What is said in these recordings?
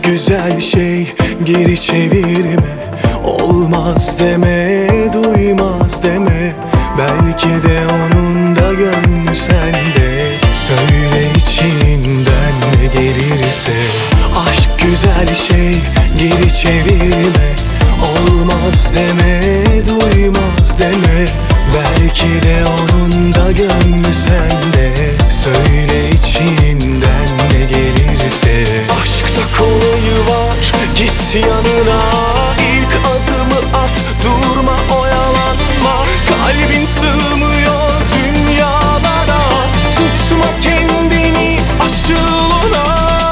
güzel şey, geri çevirme. Olmaz deme, duymaz deme. Belki de onun da gönlü sende. Söyle içinden ne gelirse. Aşk güzel şey, geri çevirme. Olmaz deme, duymaz deme. Belki de onun da gönlü sende. Söyle içinden ne gelirse. Aşkta kolayı var, git yanına. İlk adımı at, durma oyalanma. Kalbin sığmıyor dünyalara. Tutma kendini, açıl ona.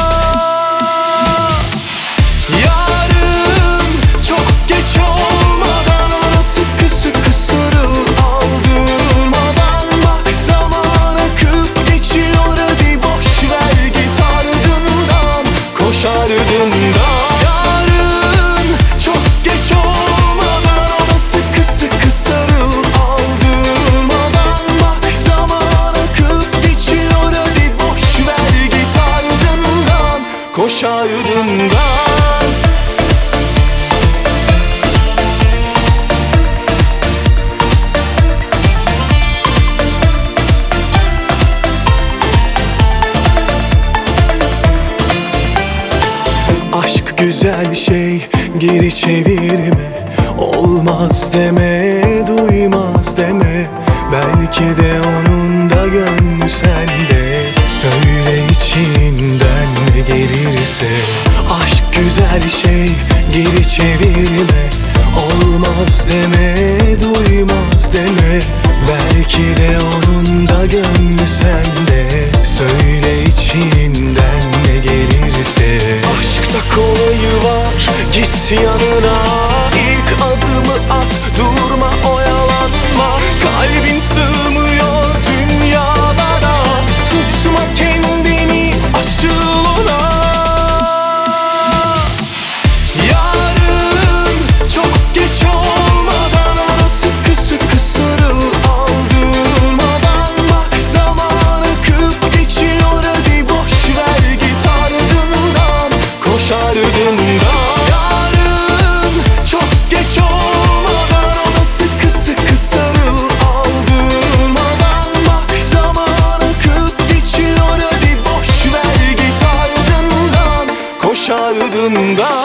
Yarın çok geç olmadan ona sıkı sıkı sarıl. Aldırmadan bak, zaman akıp geçiyor. Hadi boş ver, git ardından, koş ardından. Yarın çok geç olmadan ona sıkı sıkı sarıl. Aldırmadan bak, zaman akıp geçiyor. Hadi boş ver, git ardından, koş ardından. Aşk güzel şey, geri çevirme. Olmaz deme, duymaz deme. Belki de onun da gönlü sende. Söyle içinden ne gelirse. Aşk güzel şey, geri çevirme. Olmaz deme, duymaz deme. Belki de onun da gönlü sende. Söyle içinden ne gelirse. Aşkta kolayı var, git yanına. İlk adımı at, durma oyalanma. Kalbin sığmıyor dünyalara. Tutma kendini, açıl ona. Yarın çok geç olmadan ona sıkı sıkı sarıl. Aldırmadan bak, zaman akıp geçiyor. Hadi boş ver, git ardından, koş ardından. Yarın çok geç olmadan ona sıkı sıkı sarıl. Aldırmadan bak, zaman akıp geçiyor. Hadi boş ver, git ardından, koş ardından.